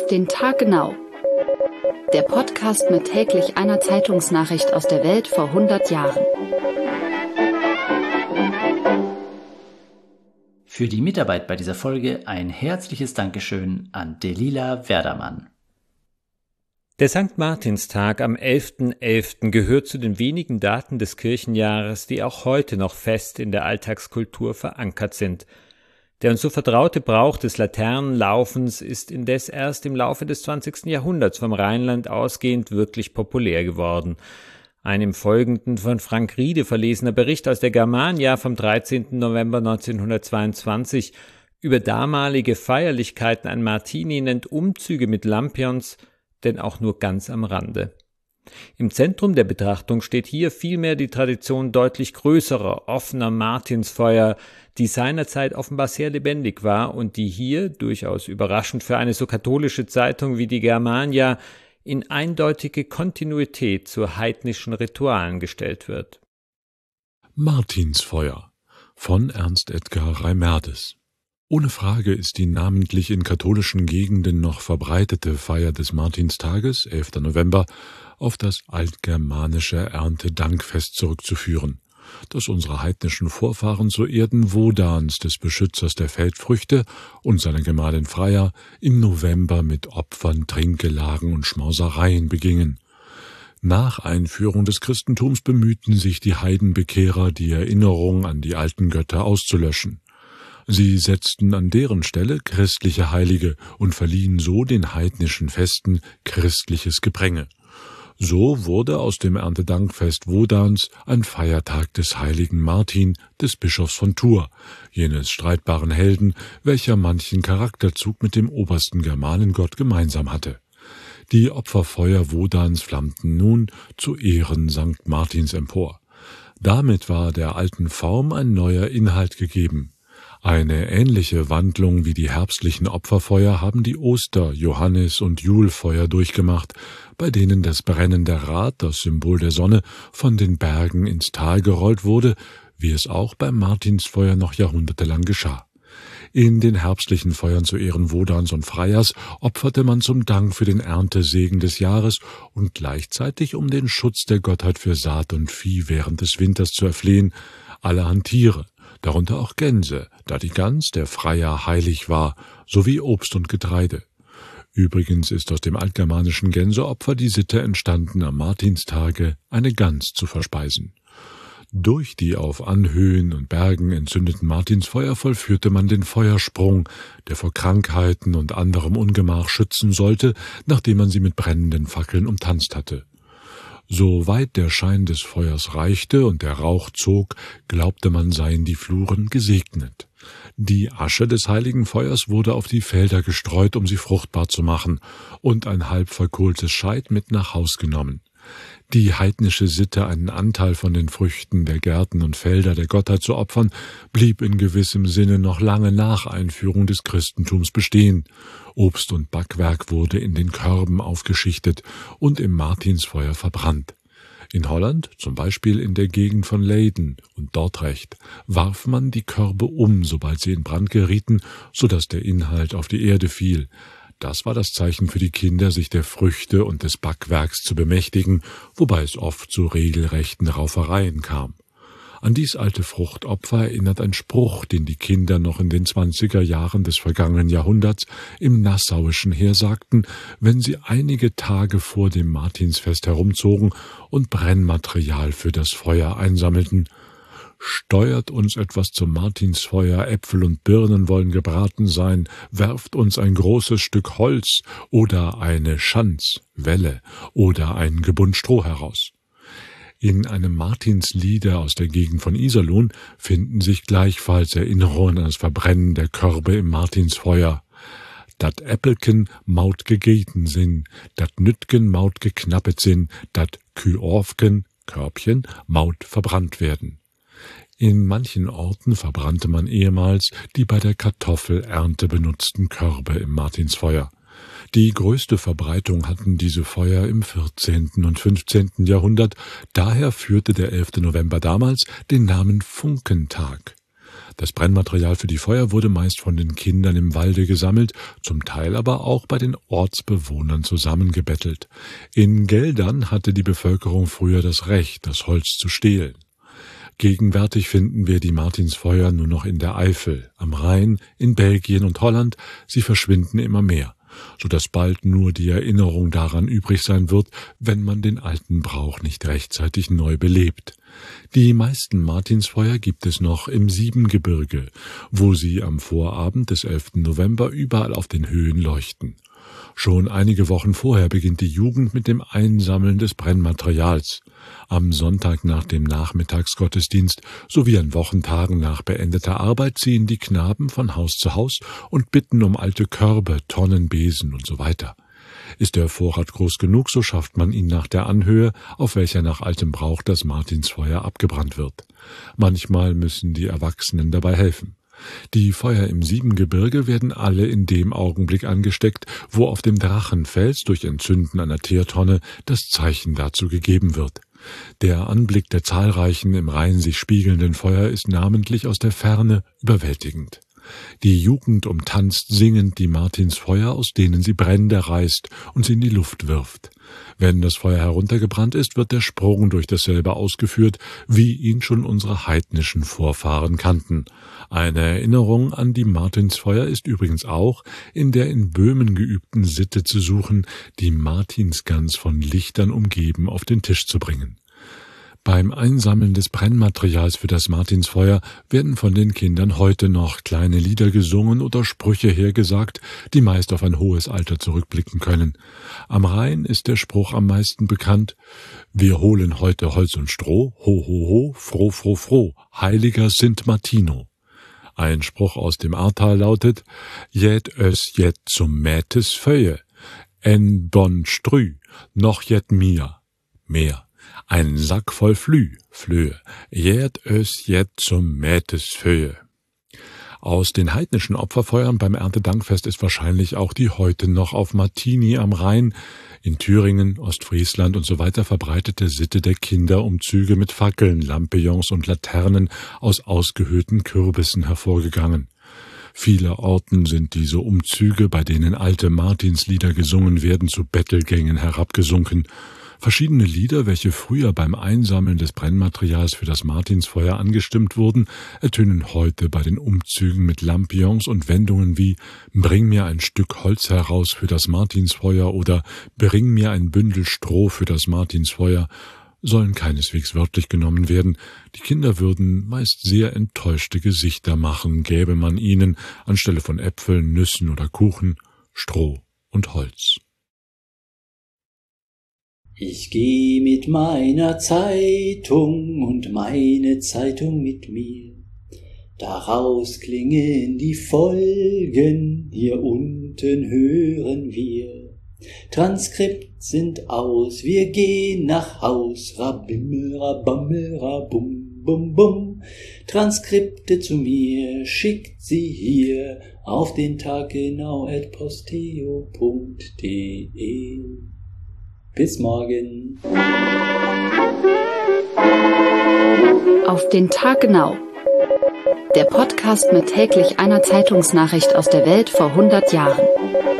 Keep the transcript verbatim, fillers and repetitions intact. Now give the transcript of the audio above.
Auf den Tag genau. Der Podcast mit täglich einer Zeitungsnachricht aus der Welt vor hundert Jahren. Für die Mitarbeit bei dieser Folge ein herzliches Dankeschön an Delila Werdermann. Der Sankt Martinstag am elften elften gehört zu den wenigen Daten des Kirchenjahres, die auch heute noch fest in der Alltagskultur verankert sind. Der uns so vertraute Brauch des Laternenlaufens ist indes erst im Laufe des zwanzigsten Jahrhunderts vom Rheinland ausgehend wirklich populär geworden. Ein im Folgenden von Frank Riede verlesener Bericht aus der Germania vom dreizehnten November neunzehnhundertzweiundzwanzig über damalige Feierlichkeiten an Martini nennt Umzüge mit Lampions, denn auch nur ganz am Rande. Im Zentrum der Betrachtung steht hier vielmehr die Tradition deutlich größerer, offener Martinsfeuer, die seinerzeit offenbar sehr lebendig war und die hier, durchaus überraschend für eine so katholische Zeitung wie die Germania, in eindeutige Kontinuität zu heidnischen Ritualen gestellt wird. Martinsfeuer von Ernst Edgar Reimerdes. Ohne Frage ist die namentlich in katholischen Gegenden noch verbreitete Feier des Martinstages, elfter November, auf das altgermanische Erntedankfest zurückzuführen, das unsere heidnischen Vorfahren zu Ehren Wodans, des Beschützers der Feldfrüchte, und seiner Gemahlin Freya im November mit Opfern, Trinkgelagen und Schmausereien begingen. Nach Einführung des Christentums bemühten sich die Heidenbekehrer, die Erinnerung an die alten Götter auszulöschen. Sie setzten an deren Stelle christliche Heilige und verliehen so den heidnischen Festen christliches Gepränge. So wurde aus dem Erntedankfest Wodans ein Feiertag des heiligen Martin, des Bischofs von Tours, jenes streitbaren Helden, welcher manchen Charakterzug mit dem obersten Germanengott gemeinsam hatte. Die Opferfeuer Wodans flammten nun zu Ehren Sankt Martins empor. Damit war der alten Form ein neuer Inhalt gegeben. Eine ähnliche Wandlung wie die herbstlichen Opferfeuer haben die Oster-, Johannis- und Julfeuer durchgemacht, bei denen das brennende Rad, das Symbol der Sonne, von den Bergen ins Tal gerollt wurde, wie es auch beim Martinsfeuer noch jahrhundertelang geschah. In den herbstlichen Feuern zu Ehren Wodans und Freyas opferte man zum Dank für den Erntesegen des Jahres und gleichzeitig, um den Schutz der Gottheit für Saat und Vieh während des Winters zu erflehen, allerhand Tiere, darunter auch Gänse, da die Gans der Freya heilig war, sowie Obst und Getreide. Übrigens ist aus dem altgermanischen Gänseopfer die Sitte entstanden, am Martinstage eine Gans zu verspeisen. Durch die auf Anhöhen und Bergen entzündeten Martinsfeuer vollführte man den Feuersprung, der vor Krankheiten und anderem Ungemach schützen sollte, nachdem man sie mit brennenden Fackeln umtanzt hatte. Soweit der Schein des Feuers reichte und der Rauch zog, glaubte man, seien die Fluren gesegnet. Die Asche des heiligen Feuers wurde auf die Felder gestreut, um sie fruchtbar zu machen, und ein halb verkohltes Scheit mit nach Haus genommen. Die heidnische Sitte, einen Anteil von den Früchten der Gärten und Felder der Gottheit zu opfern, blieb in gewissem Sinne noch lange nach Einführung des Christentums bestehen. Obst und Backwerk wurde in den Körben aufgeschichtet und im Martinsfeuer verbrannt. In Holland, zum Beispiel in der Gegend von Leyden und Dordrecht, warf man die Körbe um, sobald sie in Brand gerieten, so dass der Inhalt auf die Erde fiel. Das war das Zeichen für die Kinder, sich der Früchte und des Backwerks zu bemächtigen, wobei es oft zu regelrechten Raufereien kam. An dies alte Fruchtopfer erinnert ein Spruch, den die Kinder noch in den zwanziger Jahren des vergangenen Jahrhunderts im nassauischen Heer sagten, wenn sie einige Tage vor dem Martinsfest herumzogen und Brennmaterial für das Feuer einsammelten. Steuert uns etwas zum Martinsfeuer, Äpfel und Birnen wollen gebraten sein, werft uns ein großes Stück Holz oder eine Schanz, Welle oder ein Gebund Stroh heraus. In einem Martinslieder aus der Gegend von Iserlohn finden sich gleichfalls Erinnerungen an das Verbrennen der Körbe im Martinsfeuer. Dat Äppelken maut gegeten sin, dat Nütgen maut geknappet sin, dat Küorfken, Körbchen, maut verbrannt werden. In manchen Orten verbrannte man ehemals die bei der Kartoffelernte benutzten Körbe im Martinsfeuer. Die größte Verbreitung hatten diese Feuer im vierzehnten und fünfzehnten Jahrhundert, daher führte der elfte November damals den Namen Funkentag. Das Brennmaterial für die Feuer wurde meist von den Kindern im Walde gesammelt, zum Teil aber auch bei den Ortsbewohnern zusammengebettelt. In Geldern hatte die Bevölkerung früher das Recht, das Holz zu stehlen. Gegenwärtig finden wir die Martinsfeuer nur noch in der Eifel, am Rhein, in Belgien und Holland. Sie verschwinden immer mehr, sodass bald nur die Erinnerung daran übrig sein wird, wenn man den alten Brauch nicht rechtzeitig neu belebt. Die meisten Martinsfeuer gibt es noch im Siebengebirge, wo sie am Vorabend des elften November überall auf den Höhen leuchten. Schon einige Wochen vorher beginnt die Jugend mit dem Einsammeln des Brennmaterials. Am Sonntag nach dem Nachmittagsgottesdienst sowie an Wochentagen nach beendeter Arbeit ziehen die Knaben von Haus zu Haus und bitten um alte Körbe, Tonnen, Besen und so weiter. Ist der Vorrat groß genug, so schafft man ihn nach der Anhöhe, auf welcher nach altem Brauch das Martinsfeuer abgebrannt wird. Manchmal müssen die Erwachsenen dabei helfen. Die Feuer im Siebengebirge werden alle in dem Augenblick angesteckt, wo auf dem Drachenfels durch Entzünden einer Teertonne das Zeichen dazu gegeben wird. Der Anblick der zahlreichen im Rhein sich spiegelnden Feuer ist namentlich aus der Ferne überwältigend. Die Jugend umtanzt singend die Martinsfeuer, aus denen sie Brände reißt und sie in die Luft wirft. Wenn das Feuer heruntergebrannt ist, wird der Sprung durch dasselbe ausgeführt, wie ihn schon unsere heidnischen Vorfahren kannten. Eine Erinnerung an die Martinsfeuer ist übrigens auch in der in Böhmen geübten Sitte zu suchen, die Martinsgans von Lichtern umgeben auf den Tisch zu bringen. Beim Einsammeln des Brennmaterials für das Martinsfeuer werden von den Kindern heute noch kleine Lieder gesungen oder Sprüche hergesagt, die meist auf ein hohes Alter zurückblicken können. Am Rhein ist der Spruch am meisten bekannt: Wir holen heute Holz und Stroh, ho ho ho, froh froh froh, heiliger Sint Martino. Ein Spruch aus dem Ahrtal lautet: Jet ös jet zum Mätes Föje, en bon strü, noch jet mir, mehr. Ein Sack voll Flü, Flöhe, jährt ös jet zum Mätes Föhe. Aus den heidnischen Opferfeuern beim Erntedankfest ist wahrscheinlich auch die heute noch auf Martini am Rhein, in Thüringen, Ostfriesland und so weiter verbreitete Sitte der Kinderumzüge mit Fackeln, Lampions und Laternen aus ausgehöhlten Kürbissen hervorgegangen. Vielerorten sind diese Umzüge, bei denen alte Martinslieder gesungen werden, zu Bettelgängen herabgesunken. Verschiedene Lieder, welche früher beim Einsammeln des Brennmaterials für das Martinsfeuer angestimmt wurden, ertönen heute bei den Umzügen mit Lampions und Wendungen wie »Bring mir ein Stück Holz heraus für das Martinsfeuer« oder »Bring mir ein Bündel Stroh für das Martinsfeuer«, sollen keineswegs wörtlich genommen werden. Die Kinder würden meist sehr enttäuschte Gesichter machen, gäbe man ihnen anstelle von Äpfeln, Nüssen oder Kuchen Stroh und Holz. Ich geh mit meiner Zeitung und meine Zeitung mit mir. Daraus klingen die Folgen, hier unten hören wir. Transkript sind aus, wir gehen nach Haus, rabimmel, rabammel, rabum, bum, bum. Transkripte zu mir, schickt sie hier auf den Tag genau at posteo punkt de. Bis morgen. Auf den Tag genau. Der Podcast mit täglich einer Zeitungsnachricht aus der Welt vor hundert Jahren.